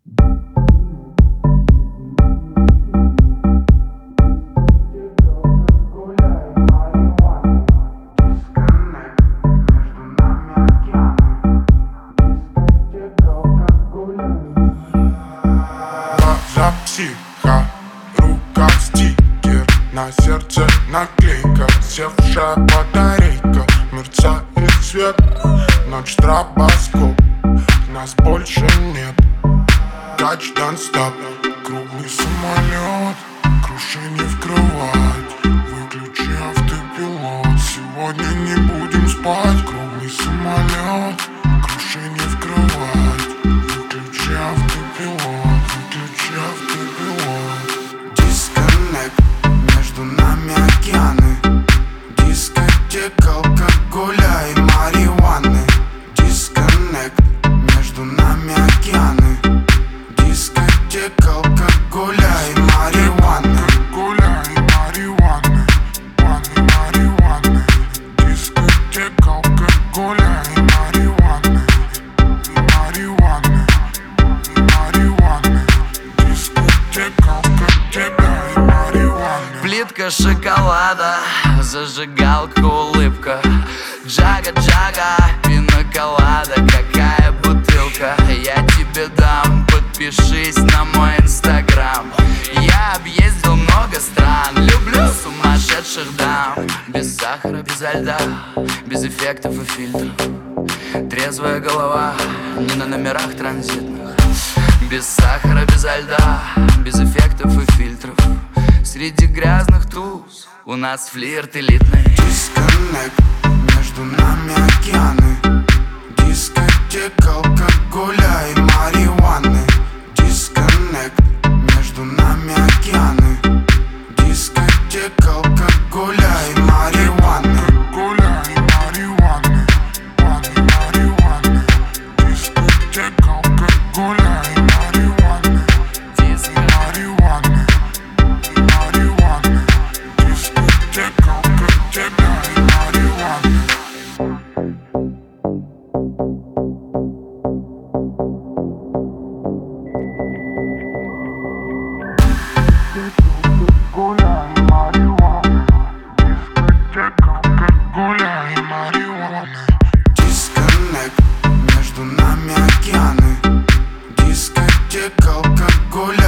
Психа, рука стикер, на сердце наклейка, севшая батарейка, мерцает свет, ночь стробоскоп, нас больше нет. Touch don't stop, круглый самолет, крушение в кровать, выключи автопилот, сегодня не будем спать. Круглый самолет, крушение в кровать, выключи автопилот, выключи автопилот. Дисконнект, между нами океаны, дискотека алкоголя и марихуаны. Дисконнект, между нами океаны, дискотека алкоголя и марихуаны. Алкоголя и марихуаны, марихуаны. Дискотека алкоголя и марихуаны, марихуаны. Дискотека алкоголя и марихуаны. Плитка шоколада, зажигалка, улыбка, джага-джага, пина-колада, какая бутылка. Я тебе дам, подпишись на мой инстаграм. Я объездил много стран, люблю сумасшедших дам. Без сахара, безо льда, без эффектов и фильтров. Трезвая голова, не на номерах транзитных. Без сахара, безо льда, без эффектов и фильтров. Среди грязных туз у нас флирт элитный. Дисконнект, между нами океаны, дискотека алкоголя и марихуаны. Дисконнект, между нами океаны, дискотека алкоголя и марихуаны. Алкоголя и марихуаны, марихуаны. Дискотека алкоголя и марихуаны, марихуаны. Дискотека алкоголя и марихуаны. Алкоголя и марихуаны, дискотека алкоголя и марихуаны. Дисконнект, между нами океаны, дискотека алкоголя